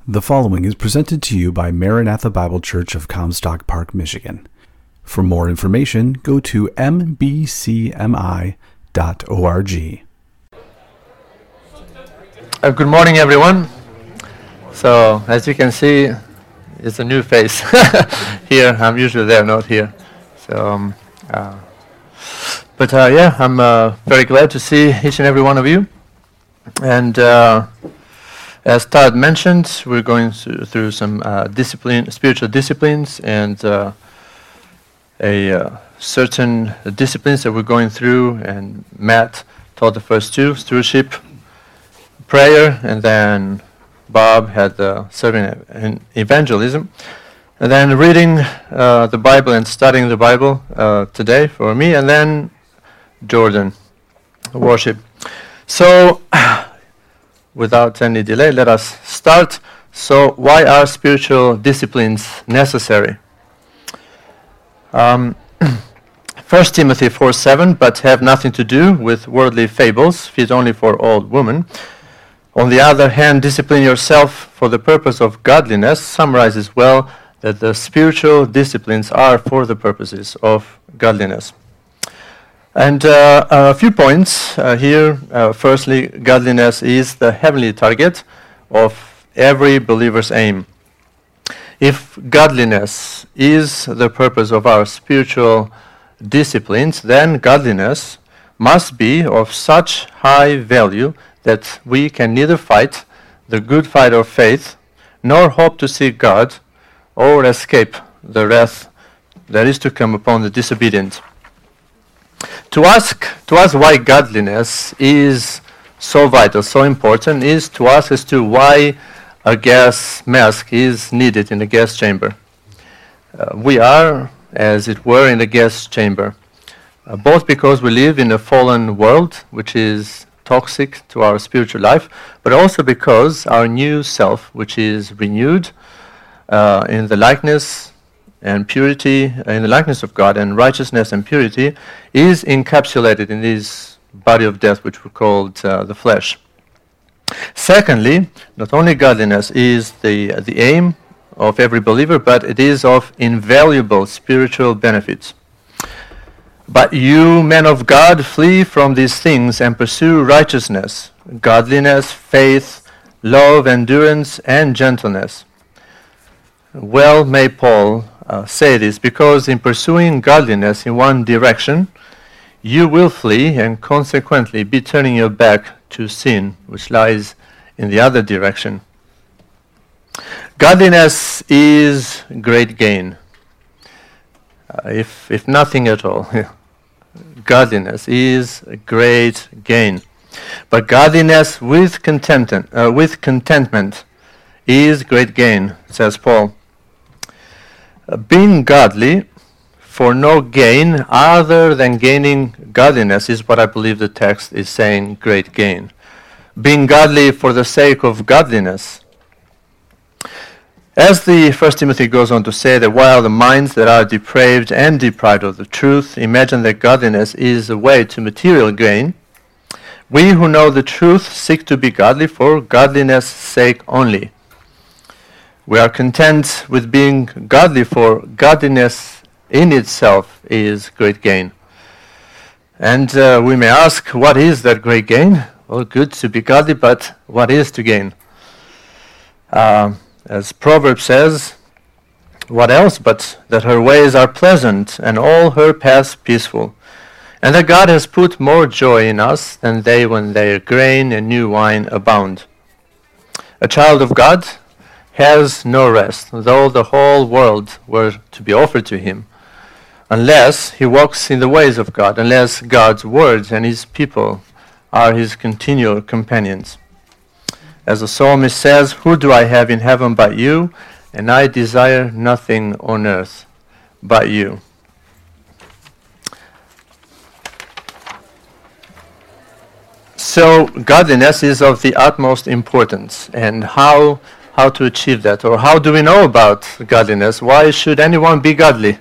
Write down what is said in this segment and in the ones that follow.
The following is presented to you by Maranatha Bible Church of Comstock Park, Michigan. For more information, go to mbcmi.org. Good morning, everyone. So, as you can see, it's a new face here. I'm usually there, not here. So, I'm very glad to see each and every one of you. And as Todd mentioned, we're going through some spiritual disciplines, and certain disciplines that we're going through. And Matt taught the first two: stewardship, prayer, and then Bob had serving in evangelism. And then reading the Bible and studying the Bible today for me, and then Jordan, worship. So, without any delay, let us start. So, why are spiritual disciplines necessary? 1 Timothy 4:7, but have nothing to do with worldly fables, fit only for old women. On the other hand, discipline yourself for the purpose of godliness summarizes well that the spiritual disciplines are for the purposes of godliness. And a few points here. Firstly, godliness is the heavenly target of every believer's aim. If godliness is the purpose of our spiritual disciplines, then godliness must be of such high value that we can neither fight the good fight of faith, nor hope to see God, or escape the wrath that is to come upon the disobedient. To ask why godliness is so vital, so important, is to ask as to why a gas mask is needed in the gas chamber. We are, as it were, in the gas chamber, both because we live in a fallen world, which is toxic to our spiritual life, but also because our new self, which is renewed in the likeness and purity, in the likeness of God, and righteousness and purity, is encapsulated in this body of death, which we called the flesh. Secondly, not only godliness is the aim of every believer, but it is of invaluable spiritual benefits. But you, men of God, flee from these things and pursue righteousness, godliness, faith, love, endurance, and gentleness. Well may Paul say this, because in pursuing godliness in one direction, you will flee and consequently be turning your back to sin, which lies in the other direction. Godliness is great gain. If nothing at all, godliness is a great gain. But godliness with contentment is great gain, says Paul. Being godly for no gain other than gaining godliness is what I believe the text is saying, great gain. Being godly for the sake of godliness. As the 1 Timothy goes on to say, that while the minds that are depraved and deprived of the truth imagine that godliness is a way to material gain, we who know the truth seek to be godly for godliness' sake only. We are content with being godly, for godliness in itself is great gain. And we may ask, what is that great gain? Well, good to be godly, but what is to gain? As Proverbs says, what else but that her ways are pleasant and all her paths peaceful, and that God has put more joy in us than they when their grain and new wine abound. A child of God has no rest, though the whole world were to be offered to him, unless he walks in the ways of God, unless God's words and his people are his continual companions. As the psalmist says, who do I have in heaven but you? And I desire nothing on earth but you. So godliness is of the utmost importance. And how to achieve that? Or how do we know about godliness? Why should anyone be godly?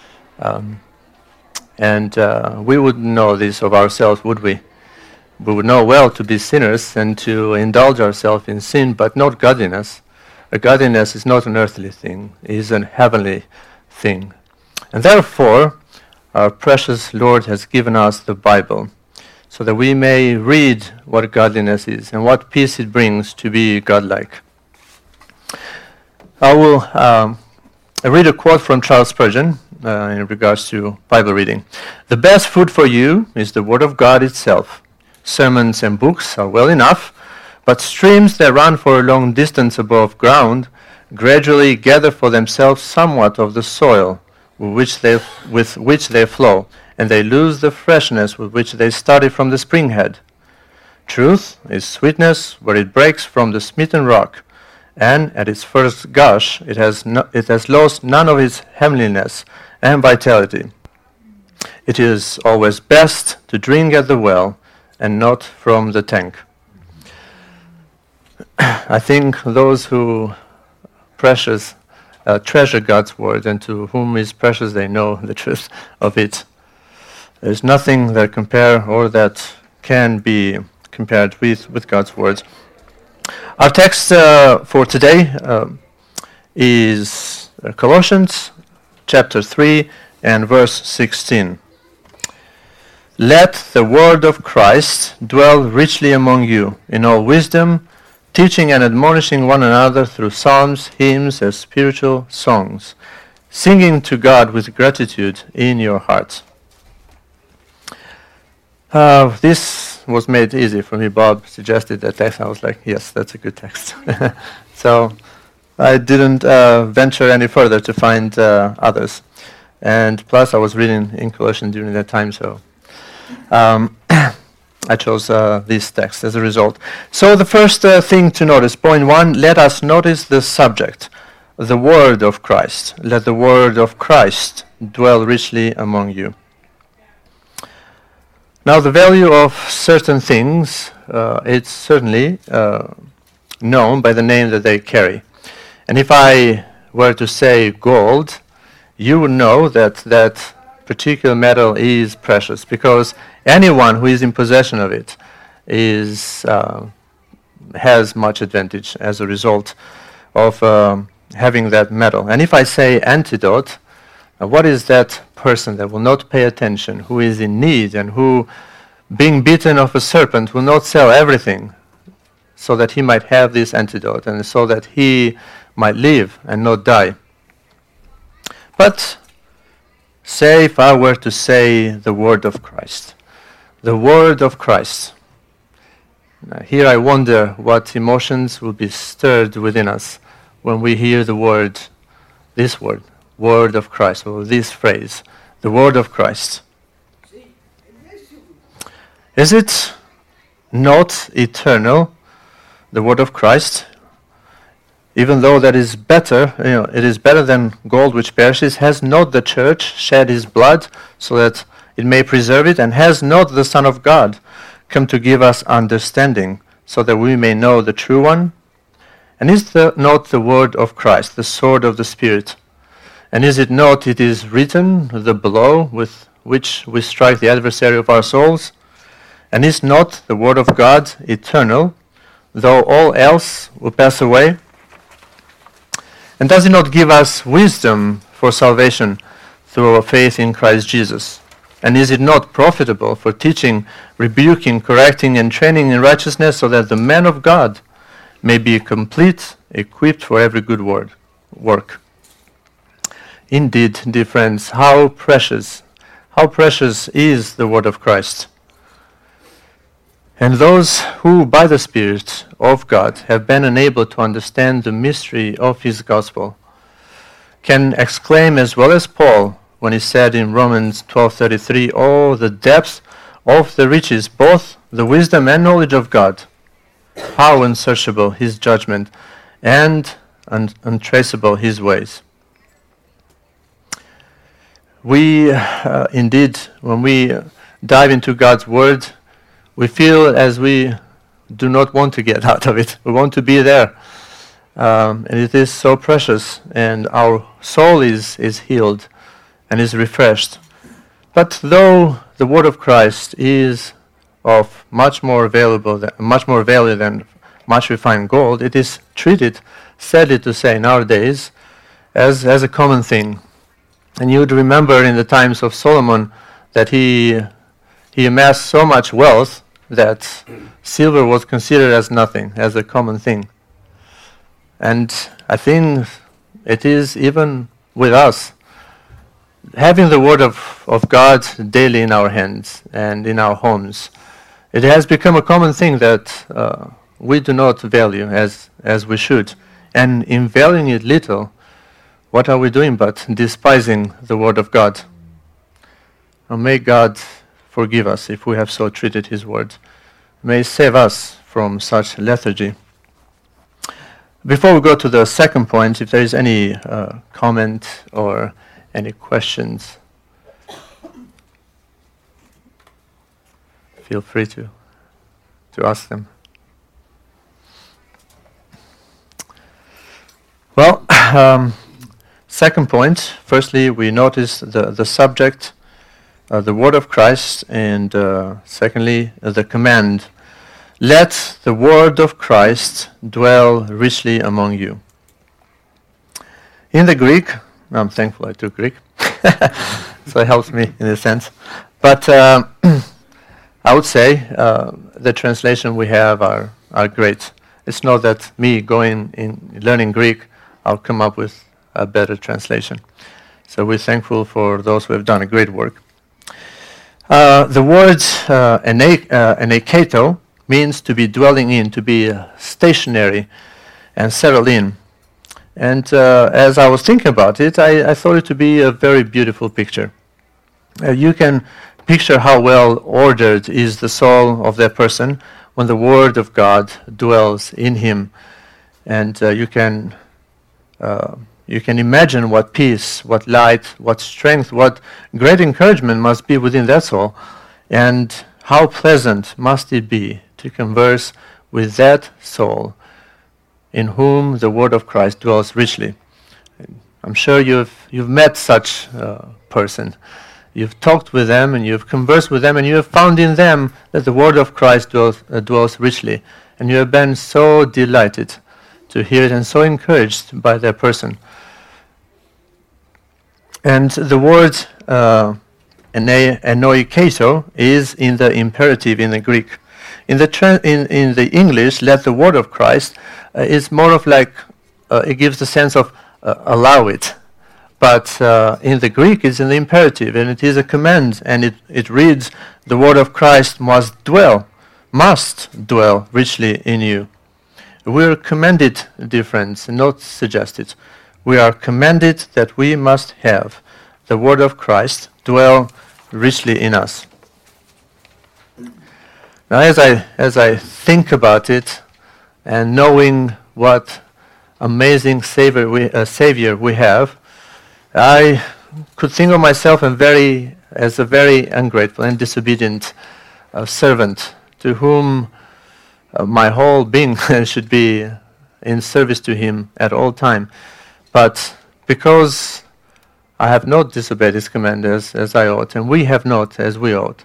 We wouldn't know this of ourselves, would we? We would know well to be sinners and to indulge ourselves in sin, but not godliness. Godliness is not an earthly thing, it is a heavenly thing. And therefore, our precious Lord has given us the Bible, so that we may read what godliness is and what peace it brings to be godlike. I will read a quote from Charles Spurgeon in regards to Bible reading. "The best food for you is the Word of God itself. Sermons and books are well enough, but streams that run for a long distance above ground gradually gather for themselves somewhat of the soil with which they flow, and they lose the freshness with which they started from the spring head. Truth is sweetness where it breaks from the smitten rock, and at its first gush it has lost none of its heavenliness and vitality. It is always best to drink at the well and not from the tank." I think those who treasure God's word, and to whom is precious, they know the truth of it. There's nothing that can be compared with God's word. Our text for today is Colossians chapter 3 and verse 16. "Let the word of Christ dwell richly among you in all wisdom, teaching and admonishing one another through psalms, hymns, and spiritual songs, singing to God with gratitude in your hearts." This was made easy for me. Bob suggested that text. I was like, yes, that's a good text. So I didn't venture any further to find others. And plus, I was reading in Colossians during that time, so I chose this text as a result. So the first thing to notice, point 1, let us notice the subject, the word of Christ. Let the word of Christ dwell richly among you. Now, the value of certain things, it's certainly known by the name that they carry. And if I were to say gold, you would know that that particular metal is precious, because anyone who is in possession of it has much advantage as a result of having that metal. And if I say antidote, what is that person that will not pay attention, who is in need, and who, being bitten of a serpent, will not sell everything so that he might have this antidote, and so that he might live and not die? But say if I were to say the word of Christ. The word of Christ. Now, here I wonder what emotions will be stirred within us when we hear the word, this word, word of Christ, or this phrase, the word of Christ. Is it not eternal, the word of Christ? Even though that is better, it is better than gold which perishes. Has not the church shed his blood so that it may preserve it? And has not the Son of God come to give us understanding so that we may know the true one? And is not the word of Christ the sword of the Spirit? And is it not, it is written, the blow with which we strike the adversary of our souls? And is not the word of God eternal, though all else will pass away? And does it not give us wisdom for salvation through our faith in Christ Jesus? And is it not profitable for teaching, rebuking, correcting, and training in righteousness, so that the man of God may be complete, equipped for every good work? Indeed, dear friends, how precious is the word of Christ. And those who, by the Spirit of God, have been enabled to understand the mystery of his gospel, can exclaim as well as Paul when he said in Romans 12:33, "Oh, the depth of the riches, both the wisdom and knowledge of God! How unsearchable his judgment, and untraceable his ways." We, indeed, when we dive into God's word, we feel as we do not want to get out of it. We want to be there. And it is so precious, and our soul is healed and is refreshed. But though the word of Christ is of much more value than much refined gold, it is treated sadly to say, nowadays, as a common thing. And you would remember in the times of Solomon that he amassed so much wealth that silver was considered as nothing, as a common thing. And I think it is even with us. Having the Word of God daily in our hands and in our homes, it has become a common thing that we do not value as we should. And in valuing it little, what are we doing but despising the Word of God? And may God forgive us if we have so treated His Word. May He save us from such lethargy. Before we go to the second point, if there is any comment or any questions, feel free to ask them. Well, second point, firstly, we notice the subject, the word of Christ, and secondly, the command. Let the word of Christ dwell richly among you. In the Greek, I'm thankful I took Greek, so it helps me in a sense. But I would say the translation we have are great. It's not that me going in learning Greek, I'll come up with a better translation. So we're thankful for those who have done a great work. The word eneikato means to be dwelling in, to be stationary and settled in. And as I was thinking about it, I thought it to be a very beautiful picture. You can picture how well ordered is the soul of that person when the Word of God dwells in him. And you can imagine what peace, what light, what strength, what great encouragement must be within that soul. And how pleasant must it be to converse with that soul in whom the word of Christ dwells richly. I'm sure you've met such a person. You've talked with them and you've conversed with them and you have found in them that the word of Christ dwells richly. And you have been so delighted to hear it and so encouraged by that person. And the word enoikato is in the imperative in the Greek. In the English, let the word of Christ is more of like, it gives the sense of allow it. But in the Greek, it's in the imperative, and it is a command, and it reads, the word of Christ must dwell richly in you. We're commanded, dear friends, not suggested. We are commanded that we must have the word of Christ dwell richly in us. Now, as I think about it, and knowing what amazing Savior we have, I could think of myself as a very ungrateful and disobedient servant to whom my whole being should be in service to Him at all time. But because I have not disobeyed His command as I ought, and we have not as we ought,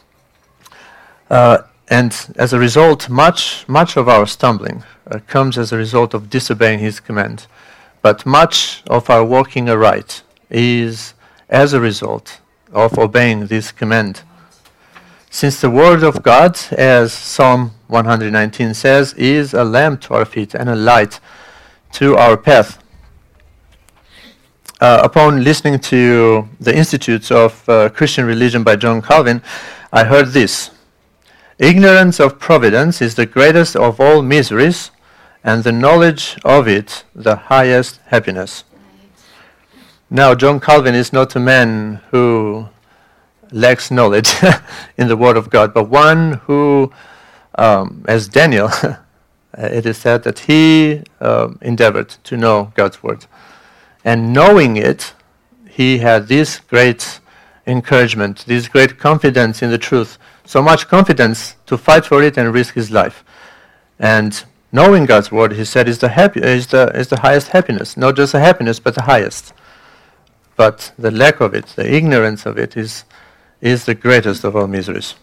and as a result, much of our stumbling comes as a result of disobeying His command. But much of our walking aright is as a result of obeying this command. Since the Word of God, as Psalm 119 says, is a lamp to our feet and a light to our path. Upon listening to the Institutes of Christian Religion by John Calvin, I heard this: ignorance of providence is the greatest of all miseries, and the knowledge of it the highest happiness. Now, John Calvin is not a man who lacks knowledge in the Word of God, but one who, as Daniel, it is said that he endeavored to know God's Word. And knowing it, he had this great encouragement, this great confidence in the truth, so much confidence to fight for it and risk his life. And knowing God's Word, he said, is the highest happiness. Not just a happiness, but the highest. But the lack of it, the ignorance of it, is the greatest of all miseries.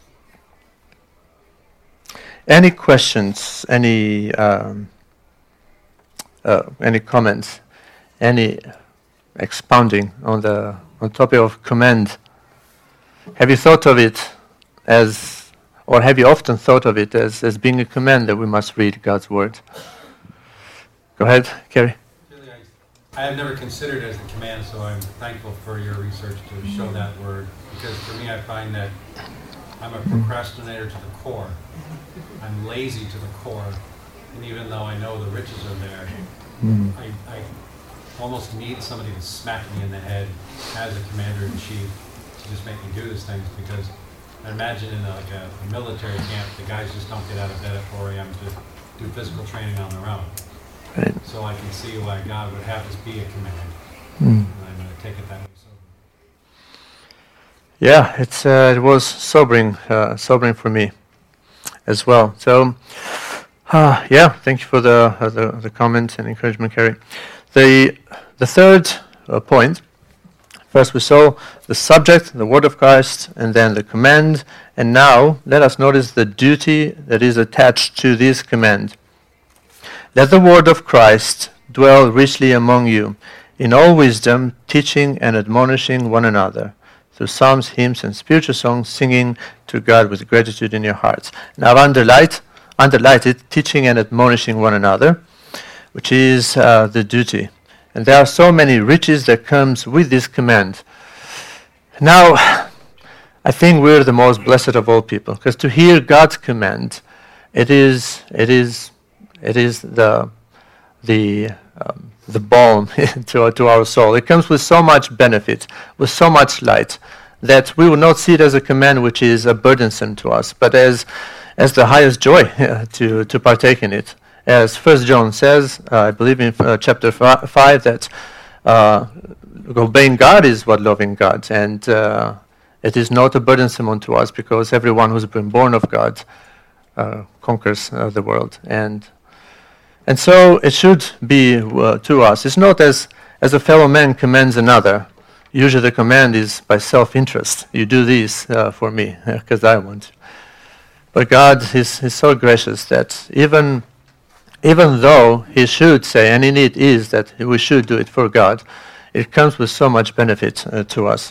Any questions? Any any comments, any expounding on the topic of command? Have you thought of it as, or have you often thought of it as being a command that we must read God's word? Go ahead, Kerry. Really, I have never considered it as a command, so I'm thankful for your research to show that word. Because for me, I find that I'm a procrastinator to the core. I'm lazy to the core. And even though I know the riches are there, I almost need somebody to smack me in the head as a commander-in-chief to just make me do these things, because I imagine in a military camp, the guys just don't get out of bed at 4 a.m. to do physical training on their own. Right. So I can see why God would have this be a command. And I'm going to take it that way. Yeah, it was sobering for me as well. So, thank you for the comment and encouragement, Kerry. The third point. First, we saw the subject, the word of Christ, and then the command. And now, let us notice the duty that is attached to this command. Let the word of Christ dwell richly among you, in all wisdom, teaching and admonishing one another, through psalms, hymns, and spiritual songs, singing to God with gratitude in your hearts. Now, I've underlined it, teaching and admonishing one another, which is the duty. And there are so many riches that comes with this command. Now, I think we're the most blessed of all people, because to hear God's command, it is the balm to our soul. It comes with so much benefit, with so much light, that we will not see it as a command which is burdensome to us, but as the highest joy to partake in it. As 1 John says, I believe in chapter 5, that obeying God is what loving God, and it is not a burdensome unto us, because everyone who's been born of God conquers the world. And so it should be to us. It's not as a fellow man commands another. Usually the command is by self-interest. You do this for me, because I want to. But God is so gracious that even though He should say, and indeed is, that we should do it for God, it comes with so much benefit to us.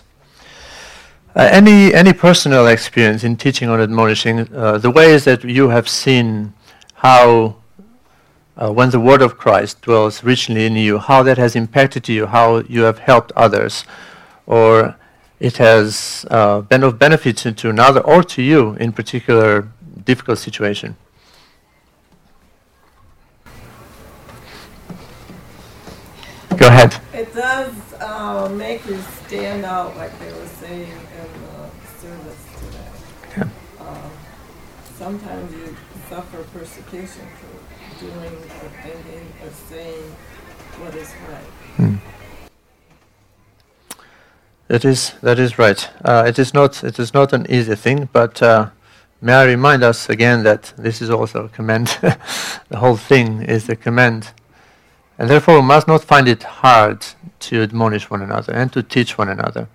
Any personal experience in teaching or admonishing, the ways that you have seen how when the word of Christ dwells richly in you, how that has impacted you, how you have helped others, or it has been of benefit to another or to you in particular difficult situation. Go ahead. It does make you stand out, like they were saying in the service today. Yeah. Sometimes you suffer persecution for doing or thinking or saying what is right. That is right. It is not an easy thing, but may I remind us again that this is also a command. The whole thing is a command. And therefore we must not find it hard to admonish one another and to teach one another.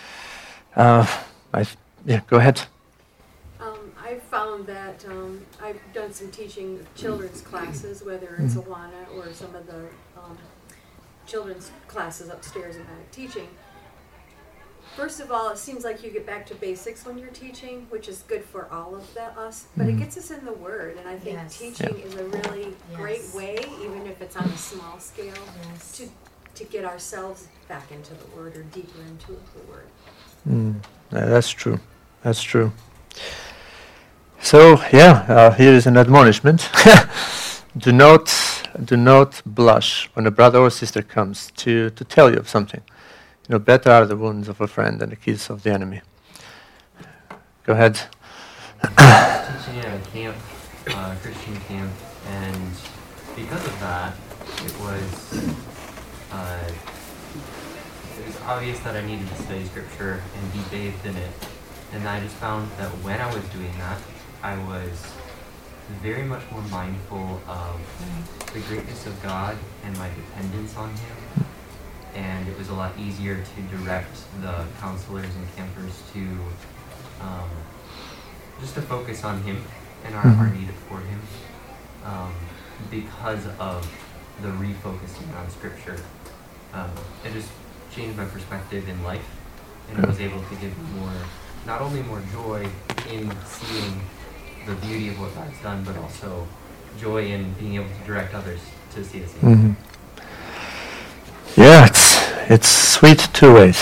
Go ahead. I've found that I've done some teaching children's classes, whether it's Awana or some of the children's classes upstairs in that teaching. First of all, it seems like you get back to basics when you're teaching, which is good for all of us, but it gets us in the Word, and I think teaching is a really great way, even if it's on a small scale, to get ourselves back into the Word or deeper into the Word. That's true. That's true. So, here is an admonishment. Do not blush when a brother or sister comes to tell you of something. Better are the wounds of a friend than the kisses of the enemy. Go ahead. Teaching at a camp, Christian camp, and because of that, it was obvious that I needed to study Scripture and be bathed in it. And I just found that when I was doing that, I was very much more mindful of the greatness of God and my dependence on Him. And it was a lot easier to direct the counselors and campers to just to focus on Him and our need for Him, because of the refocusing on Scripture. It just changed my perspective in life, and it was able to give me not only more joy in seeing the beauty of what God's done, but also joy in being able to direct others to see the same. Mm-hmm. Yeah, it's sweet two ways.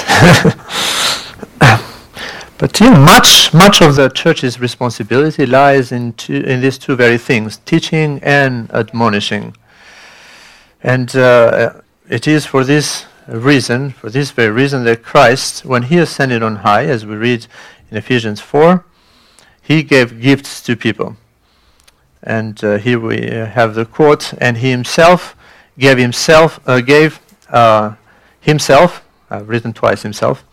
But much of the church's responsibility lies in these two very things: teaching and admonishing. And it is for this very reason, that Christ, when he ascended on high, as we read in Ephesians 4, he gave gifts to people. And here we have the quote: "And he himself gave himself," I've written twice himself,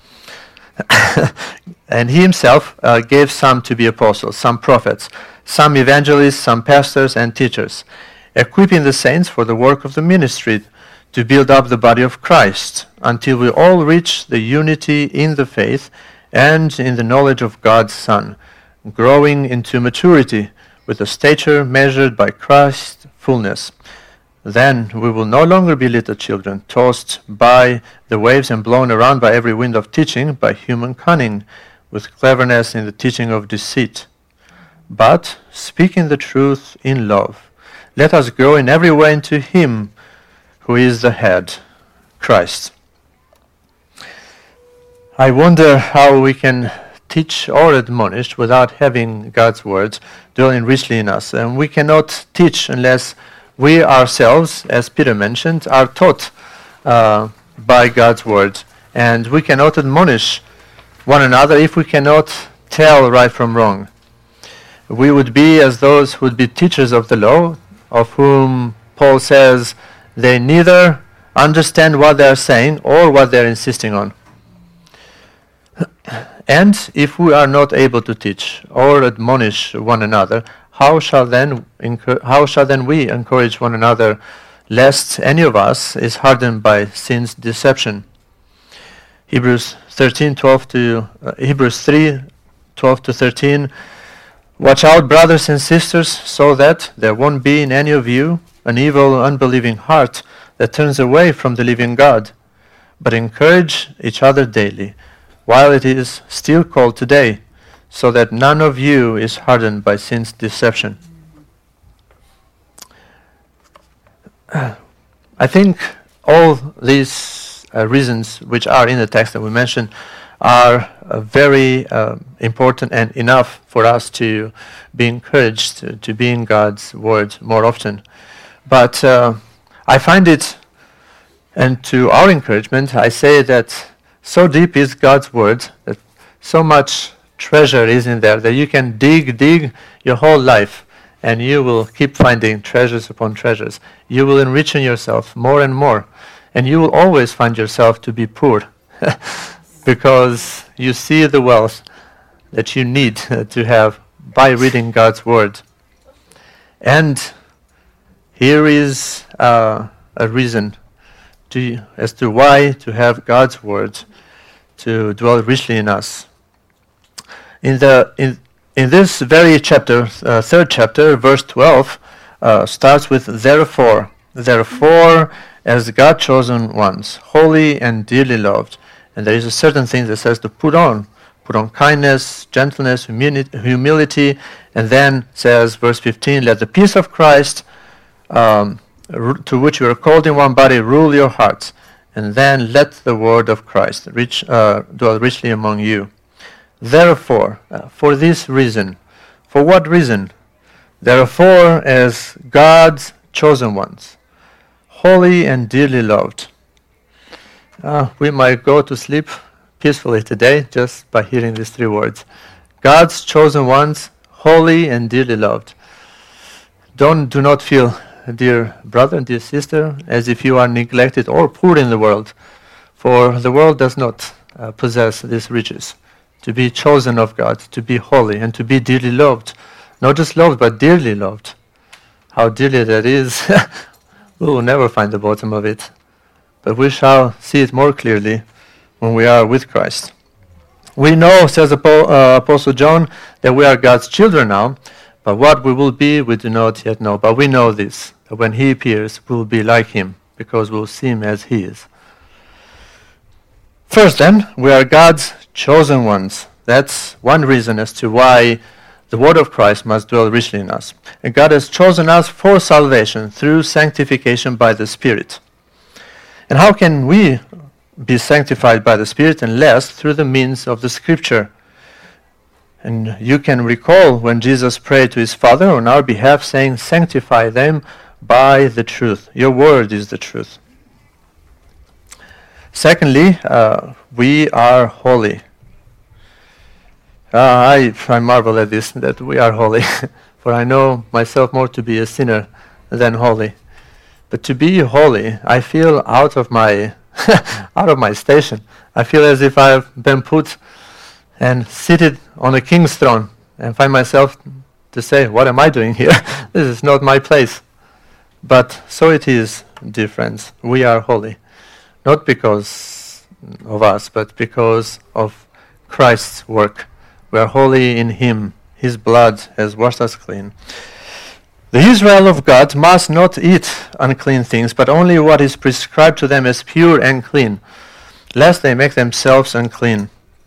"and he himself gave some to be apostles, some prophets, some evangelists, some pastors and teachers, equipping the saints for the work of the ministry, to build up the body of Christ, until we all reach the unity in the faith and in the knowledge of God's Son, growing into maturity, with a stature measured by Christ's fullness. Then we will no longer be little children, tossed by the waves and blown around by every wind of teaching, by human cunning, with cleverness in the teaching of deceit. But, speaking the truth in love, let us grow in every way into him who is the head, Christ." I wonder how we can teach or admonish without having God's words dwelling richly in us. And we cannot teach unless we ourselves, as Peter mentioned, are taught by God's word. And we cannot admonish one another if we cannot tell right from wrong. We would be as those who would be teachers of the law, of whom Paul says they neither understand what they are saying or what they are insisting on. And if we are not able to teach or admonish one another, how shall then we encourage one another, lest any of us is hardened by sin's deception? Hebrews 3:12-13. "Watch out, brothers and sisters, so that there won't be in any of you an evil, unbelieving heart that turns away from the living God. But encourage each other daily, while it is still called today, so that none of you is hardened by sin's deception." I think all these reasons which are in the text that we mentioned are very important and enough for us to be encouraged to be in God's word more often. But I find it, and to our encouragement, I say that so deep is God's word, that so much treasure is in there, that you can dig your whole life, and you will keep finding treasures upon treasures. You will enrich yourself more and more, and you will always find yourself to be poor, because you see the wealth that you need to have by reading God's word. And here is a reason as to why to have God's word to dwell richly in us. In this very chapter, third chapter, verse 12, starts with "Therefore, as God chosen ones, holy and dearly loved." And there is a certain thing that says to put on kindness, gentleness, humility, and then says, verse 15, "Let the peace of Christ, to which you are called in one body, rule your hearts, and then let the word of Christ dwell richly among you." Therefore, for this reason. For what reason? Therefore, as God's chosen ones, holy and dearly loved. We might go to sleep peacefully today just by hearing these three words. God's chosen ones, holy and dearly loved. Do not feel, dear brother, dear sister, as if you are neglected or poor in the world, for the world does not possess these riches. To be chosen of God, to be holy, and to be dearly loved. Not just loved, but dearly loved. How dearly that is, we will never find the bottom of it. But we shall see it more clearly when we are with Christ. We know, says Apostle John, that we are God's children now, but what we will be, we do not yet know. But we know this, when He appears, we'll be like Him, because we'll see Him as He is. First then, we are God's chosen ones. That's one reason as to why the Word of Christ must dwell richly in us. And God has chosen us for salvation through sanctification by the Spirit. And how can we be sanctified by the Spirit unless through the means of the Scripture? And you can recall when Jesus prayed to His Father on our behalf, saying, "Sanctify them by the truth. Your Word is the truth." Secondly, we are holy. I marvel at this, that we are holy, for I know myself more to be a sinner than holy. But to be holy, I feel out of my out of my station. I feel as if I've been put and seated on a king's throne, and find myself to say, "What am I doing here? This is not my place." But so it is, dear friends. We are holy, not because of us, but because of Christ's work. We are holy in Him. His blood has washed us clean. The Israel of God must not eat unclean things, but only what is prescribed to them as pure and clean, lest they make themselves unclean.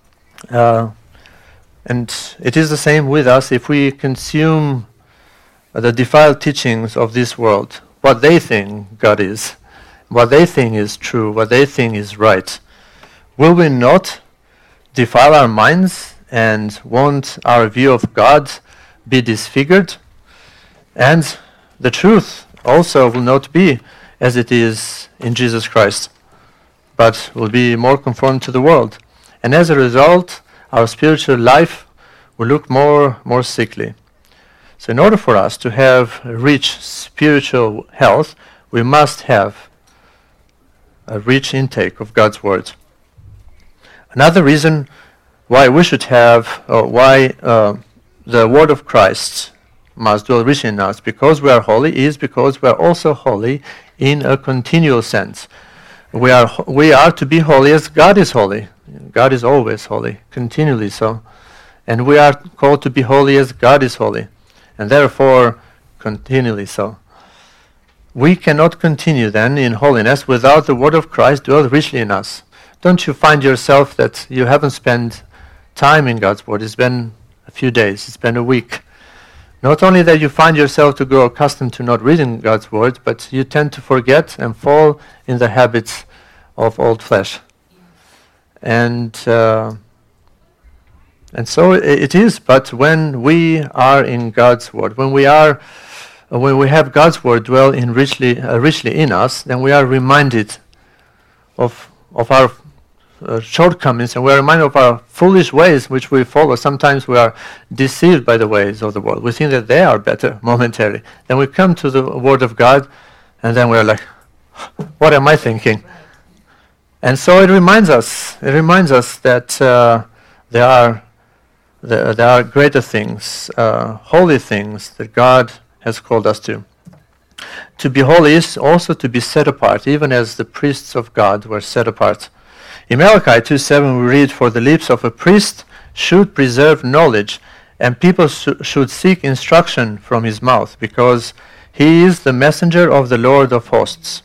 And it is the same with us if we consume the defiled teachings of this world, what they think God is, what they think is true, what they think is right. Will we not defile our minds and won't our view of God be disfigured? And the truth also will not be as it is in Jesus Christ, but will be more conformed to the world. And as a result, our spiritual life will look more sickly. So in order for us to have rich spiritual health, we must have a rich intake of God's Word. Another reason why we should have, why the Word of Christ must dwell richly in us, because we are holy, is because we are also holy in a continual sense. We are to be holy as God is holy. God is always holy, continually so. And we are called to be holy as God is holy, and therefore continually so. We cannot continue then in holiness without the Word of Christ dwell richly in us. Don't you find yourself that you haven't spent time in God's Word? It's been a few days, it's been a week. Not only that you find yourself to grow accustomed to not reading God's Word, but you tend to forget and fall in the habits of old flesh. And so it is. But when we are in God's Word, when we have God's Word dwell in richly in us, then we are reminded of our shortcomings, and we are reminded of our foolish ways which we follow. Sometimes we are deceived by the ways of the world. We think that they are better momentarily. Then we come to the Word of God, and then we are like, "What am I thinking?" And so it reminds us that there are greater things, holy things that God has called us to. To be holy is also to be set apart, even as the priests of God were set apart. In Malachi 2:7 we read, "For the lips of a priest should preserve knowledge, and people should seek instruction from his mouth, because he is the messenger of the Lord of hosts."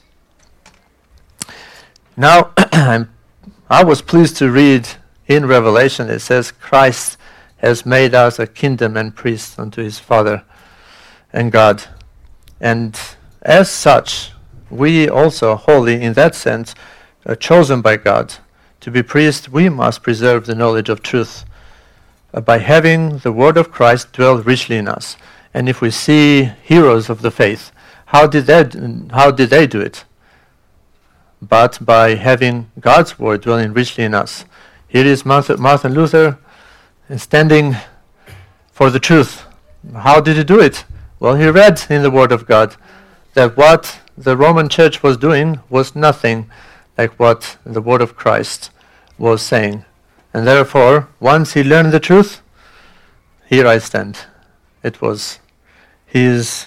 Now, I was pleased to read in Revelation, it says, Christ has made us a kingdom and priests unto his Father and God. And as such, we also, holy in that sense, are chosen by God. To be priests, we must preserve the knowledge of truth by having the Word of Christ dwell richly in us. And if we see heroes of the faith, how did they do it? But by having God's Word dwelling richly in us. Here is Martin Luther standing for the truth. How did he do it? Well, he read in the Word of God that what the Roman Church was doing was nothing like what the Word of Christ was saying. And therefore, once he learned the truth, here I stand. It was his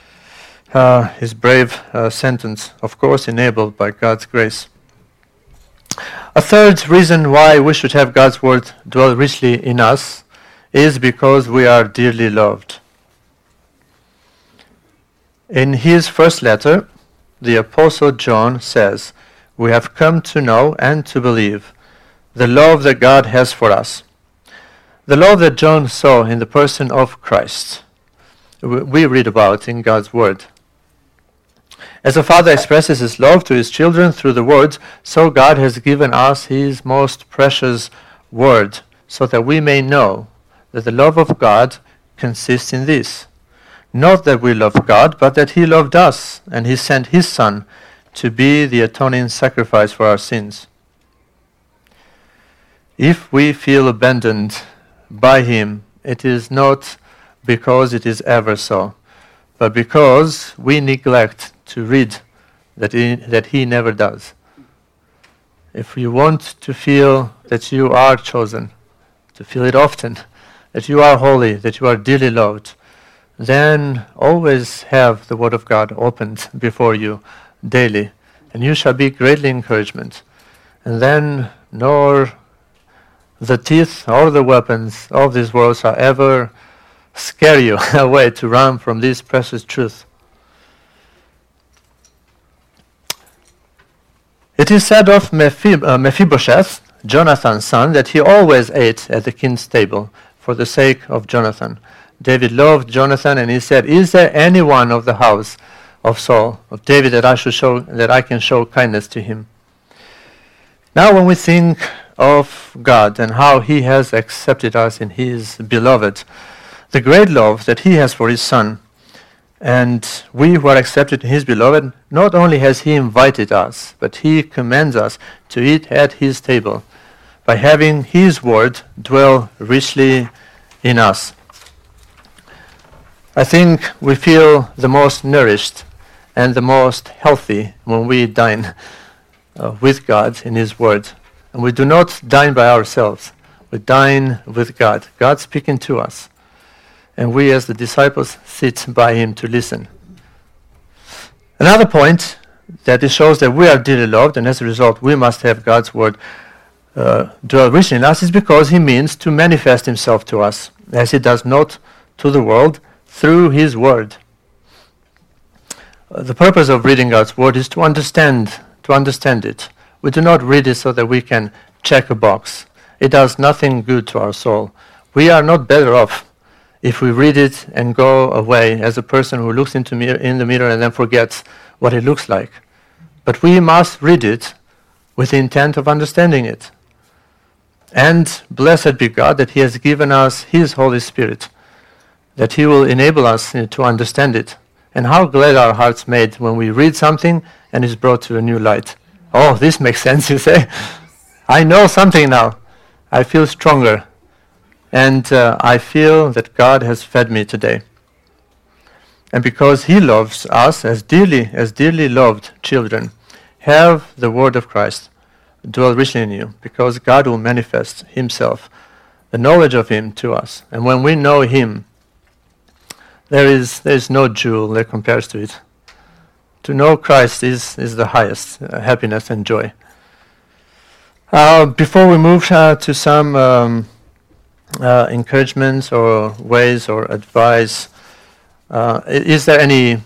brave sentence, of course, enabled by God's grace. A third reason why we should have God's Word dwell richly in us is because we are dearly loved. In his first letter, the Apostle John says, "We have come to know and to believe the love that God has for us." The love that John saw in the person of Christ, we read about in God's Word. As a father expresses his love to his children through the Word, so God has given us his most precious Word, so that we may know that the love of God consists in this. Not that we love God, but that he loved us, and he sent his Son to be the atoning sacrifice for our sins. If we feel abandoned by him, it is not because it is ever so, but because we neglect to read that he never does. If you want to feel that you are chosen, to feel it often, that you are holy, that you are dearly loved, then always have the Word of God opened before you daily, and you shall be greatly encouragement. And then nor the teeth or the weapons of this world shall ever scare you away to run from this precious truth. It is said of Mephibosheth, Jonathan's son, that he always ate at the king's table for the sake of Jonathan. David loved Jonathan, and he said, "Is there anyone of the house of Saul, of David, that I can show kindness to him?" Now, when we think of God and how he has accepted us in his beloved, the great love that he has for his Son, and we who are accepted in his beloved, not only has he invited us, but he commands us to eat at his table by having his word dwell richly in us. I think we feel the most nourished and the most healthy when we dine with God in his word. And we do not dine by ourselves. We dine with God. God speaking to us. And we as the disciples sit by him to listen. Another point that it shows that we are dearly loved, and as a result we must have God's word dwell richly in us, is because he means to manifest himself to us, as he does not to the world, through his word. The purpose of reading God's word is to understand it. We do not read it so that we can check a box. It does nothing good to our soul. We are not better off if we read it and go away as a person who looks in the mirror and then forgets what it looks like. But we must read it with the intent of understanding it. And blessed be God that he has given us his Holy Spirit, that he will enable us to understand it. And how glad our hearts made when we read something and it's brought to a new light. Oh, this makes sense, you say? I know something now. I feel stronger. And I feel that God has fed me today. And because he loves us as dearly loved children, have the word of Christ dwell richly in you, because God will manifest himself, the knowledge of him to us. And when we know him, there is no jewel that compares to it. To know Christ is the highest happiness and joy. Before we move to some encouragements or ways or advice, is there any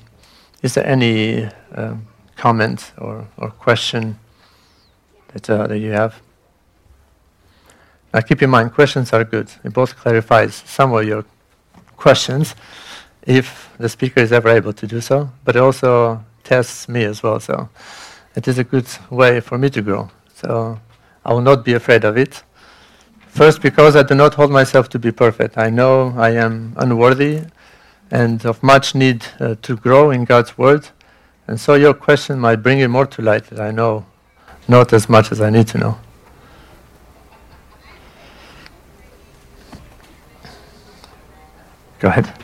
comment or question that you have? Now keep in mind, questions are good. It both clarifies some of your questions, if the speaker is ever able to do so, but it also tests me as well. So it is a good way for me to grow. So I will not be afraid of it. First, because I do not hold myself to be perfect. I know I am unworthy and of much need to grow in God's word. And so your question might bring it more to light that I know not as much as I need to know. Go ahead.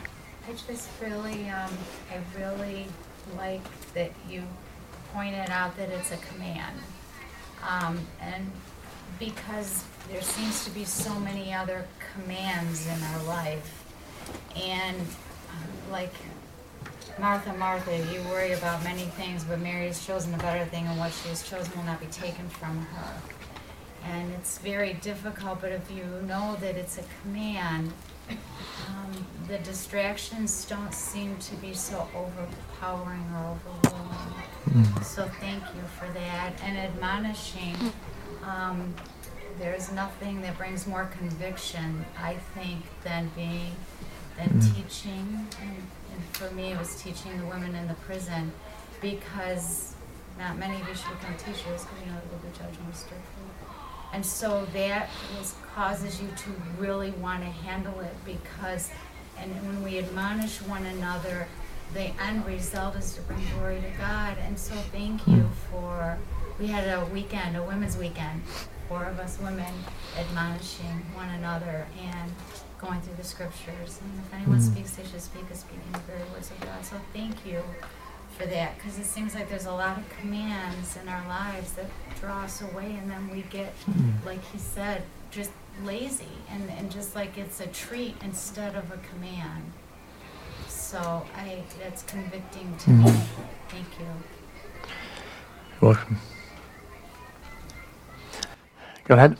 I really like that you pointed out that it's a command. And because there seems to be so many other commands in our life. And like Martha, Martha, you worry about many things, but Mary has chosen a better thing, and what she has chosen will not be taken from her. And it's very difficult, but if you know that it's a command, the distractions don't seem to be so overpowering or overwhelming. So thank you for that. And admonishing, there's nothing that brings more conviction, I think, than teaching. And for me, it was teaching the women in the prison, because not many of you should become teachers, because you know they will be judged more strictly. And so that causes you to really want to handle it, because, and when we admonish one another, the end result is to bring glory to God. And so thank you for, we had a weekend, a women's weekend, 4 of us women admonishing one another and going through the scriptures. And if anyone speaks, they should speak as speaking the very words of God. So thank you for that, because it seems like there's a lot of commands in our lives that draw us away, and then we get, like he said, just lazy, and just like it's a treat instead of a command. So that's convicting to me. Thank you. You're welcome. Go ahead.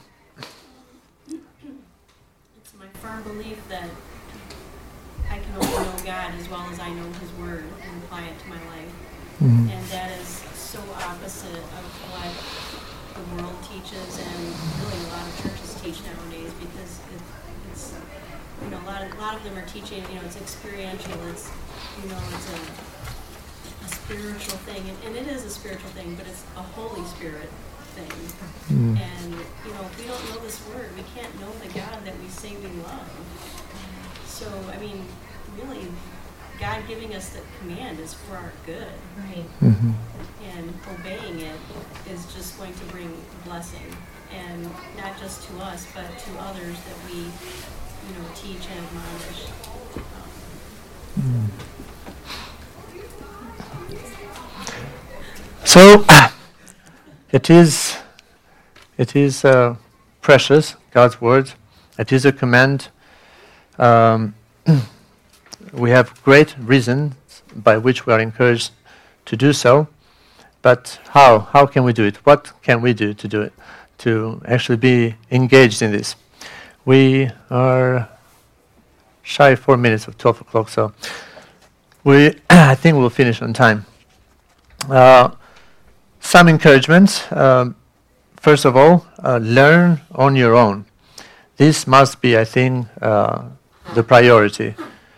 It's my firm belief that I can only know God as well as I know His Word and apply it to my life. And that is so opposite of what the world teaches, and really a lot of churches teach nowadays, because it's you know, a lot of them are teaching, you know, it's experiential, it's, you know, it's a spiritual thing, and it is a spiritual thing, but it's a Holy Spirit thing. And, you know, if we don't know this Word, we can't know the God that we say we love. So, I mean, really, God giving us the command is for our good. Right. And obeying it is just going to bring blessing, and not just to us, but to others that we, you know, teach and admonish. So it is precious, God's word. It is a command. We have great reasons by which we are encouraged to do so, but how can we do it? What can we do it, to actually be engaged in this? We are shy 4 minutes of 12 o'clock, so I think we'll finish on time. Some encouragements. First of all, learn on your own. This must be, I think, the priority.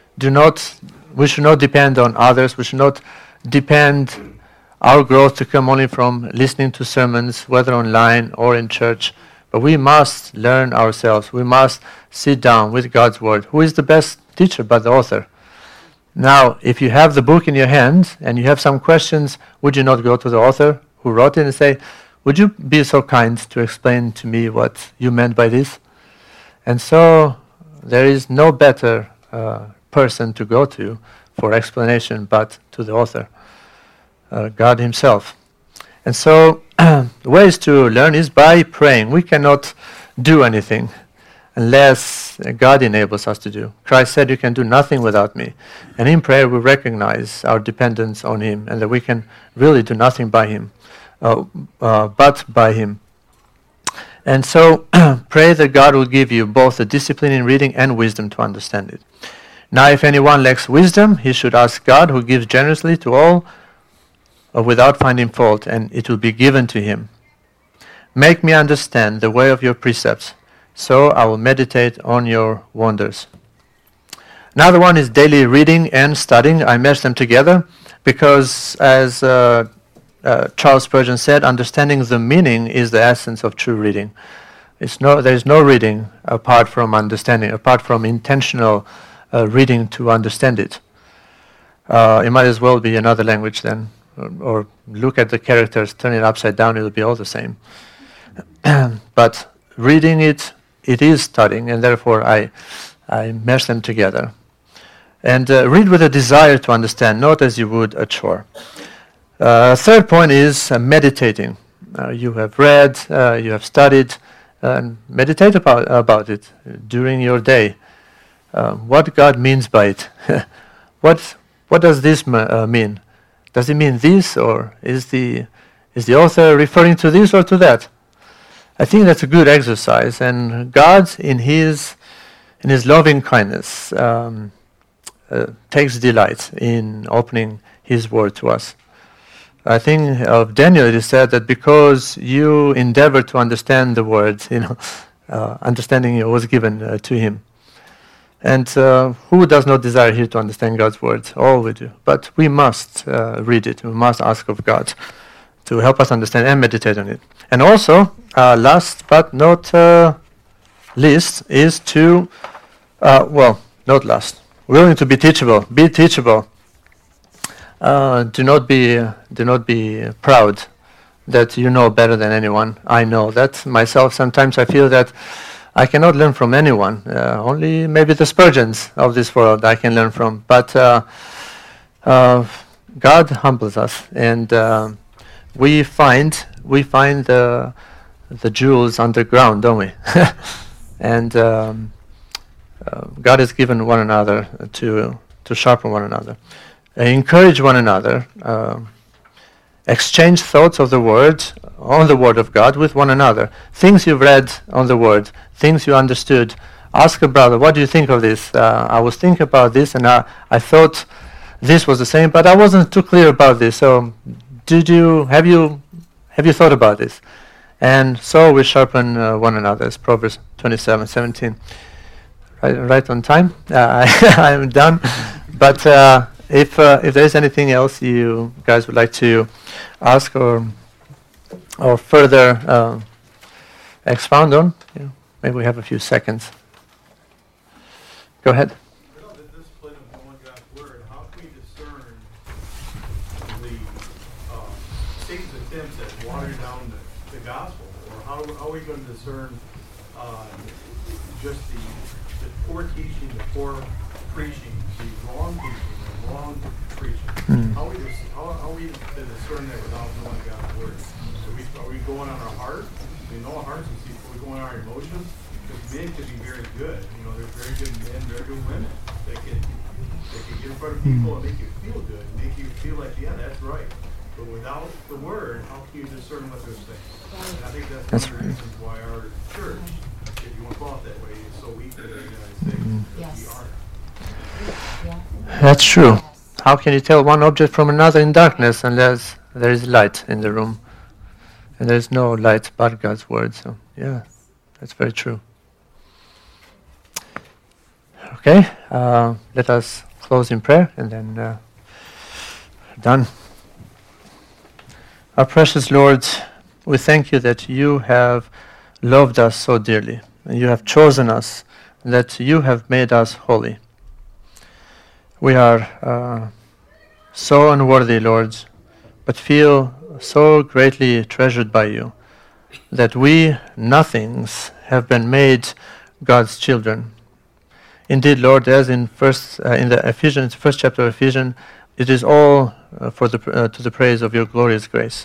We should not depend on others. We should not depend our growth to come only from listening to sermons, whether online or in church. But we must learn ourselves. We must sit down with God's Word. Who is the best teacher but the author? Now, if you have the book in your hand and you have some questions, would you not go to the author who wrote it and say, would you be so kind to explain to me what you meant by this? And so there is no better person to go to for explanation but to the author, God Himself. And so ways to learn is by praying. We cannot do anything unless God enables us to do. Christ said, you can do nothing without me. And in prayer we recognize our dependence on Him, and that we can really do nothing by Him, but by Him. And so pray that God will give you both the discipline in reading and wisdom to understand it. Now if anyone lacks wisdom, he should ask God, who gives generously to all without finding fault, and it will be given to him. Make me understand the way of your precepts, so I will meditate on your wonders. Another one is daily reading and studying. I mesh them together because, as Charles Spurgeon said, understanding the meaning is the essence of true reading. There is no reading apart from understanding, apart from intentional reading to understand it. It might as well be another language then, or look at the characters, turn it upside down, it will be all the same. But reading it is studying, and therefore I mesh them together. And read with a desire to understand, not as you would a chore. Third point is meditating. You have read, you have studied, and meditate about it during your day. What God means by it. What does this mean? Does it mean this, or is the author referring to this or to that? I think that's a good exercise, and God, in His in His loving kindness, takes delight in opening His word to us. I think of Daniel, it is said that because you endeavor to understand the word, understanding was given to him. And who does not desire here to understand God's word? All we do. But we must read it. We must ask of God to help us understand and meditate on it. And also, last but not least, is to, not last, willing to be teachable. Be teachable. Do not be proud that you know better than anyone. I know that myself. Sometimes I feel that I cannot learn from anyone. Only maybe the Spurgeons of this world I can learn from. But God humbles us, and we find the jewels underground, don't we? And God has given one another to sharpen one another. Encourage one another, exchange thoughts of the Word, on the Word of God with one another. Things you've read on the Word, things you understood. Ask a brother, what do you think of this? I was thinking about this, and I thought this was the same, but I wasn't too clear about this. So, have you thought about this? And so we sharpen one another. It's Proverbs 27:17. Right on time. I'm done, but. If there is anything else you guys would like to ask or further expound on, maybe we have a few seconds. Go ahead. Without the discipline of knowing God's word, how can we discern the Satan's attempts at watering down the gospel, or how are we going to discern just the poor teaching, the poor preaching, the wrong teaching? Long preaching. How are we to discern that without knowing God's word? Are we going on our heart? We know our hearts and see if we're going on our emotions. Because men can be very good. They're very good men, very good women. They can get in front of people and make you feel good, make you feel like, yeah, that's right. But without the word, how can you discern what they're saying? And I think that's one of the reasons why our church, if you want to call it that way, is so weak in the United States. Because we aren't. That's true. How can you tell one object from another in darkness unless there is light in the room? And there is no light but God's word. So, yeah, that's very true. Okay, let us close in prayer and then done. Our precious Lord, we thank you that you have loved us so dearly, and you have chosen us, and that you have made us holy. We are so unworthy, Lord, but feel so greatly treasured by you that we, nothings, have been made God's children. Indeed, Lord, as in the Ephesians, first chapter of Ephesians, it is all to the praise of your glorious grace.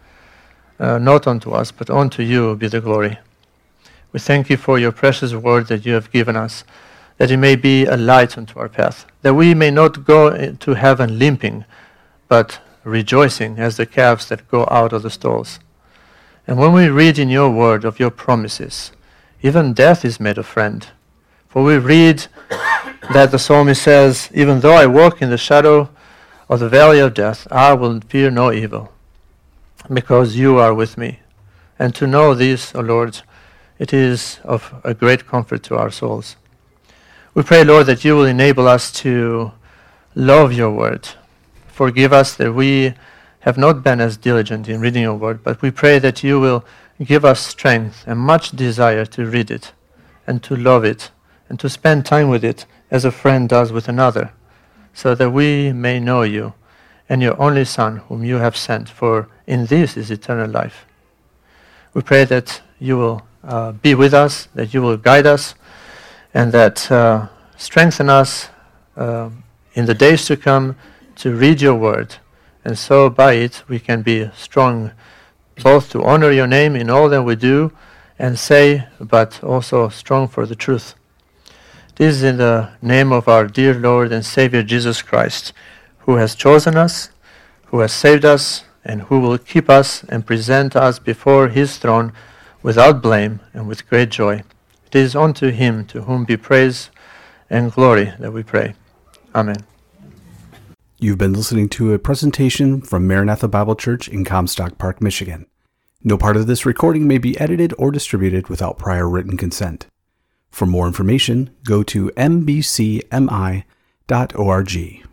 Not unto us, but unto you be the glory. We thank you for your precious word that you have given us, that it may be a light unto our path, that we may not go to heaven limping, but rejoicing as the calves that go out of the stalls. And when we read in your word of your promises, even death is made a friend. For we read that the psalmist says, even though I walk in the shadow of the valley of death, I will fear no evil, because you are with me. And to know this, O Lord, it is of a great comfort to our souls. We pray, Lord, that you will enable us to love your word. Forgive us that we have not been as diligent in reading your word, but we pray that you will give us strength and much desire to read it and to love it and to spend time with it as a friend does with another, so that we may know you and your only Son, whom you have sent, for in this is eternal life. We pray that you will be with us, that you will guide us, and that strengthen us in the days to come to read your word, and so by it we can be strong both to honor your name in all that we do and say, but also strong for the truth. This is in the name of our dear Lord and Savior Jesus Christ, who has chosen us, who has saved us, and who will keep us and present us before his throne without blame and with great joy. It is unto him to whom be praise and glory that we pray. Amen. You've been listening to a presentation from Maranatha Bible Church in Comstock Park, Michigan. No part of this recording may be edited or distributed without prior written consent. For more information, go to mbcmi.org.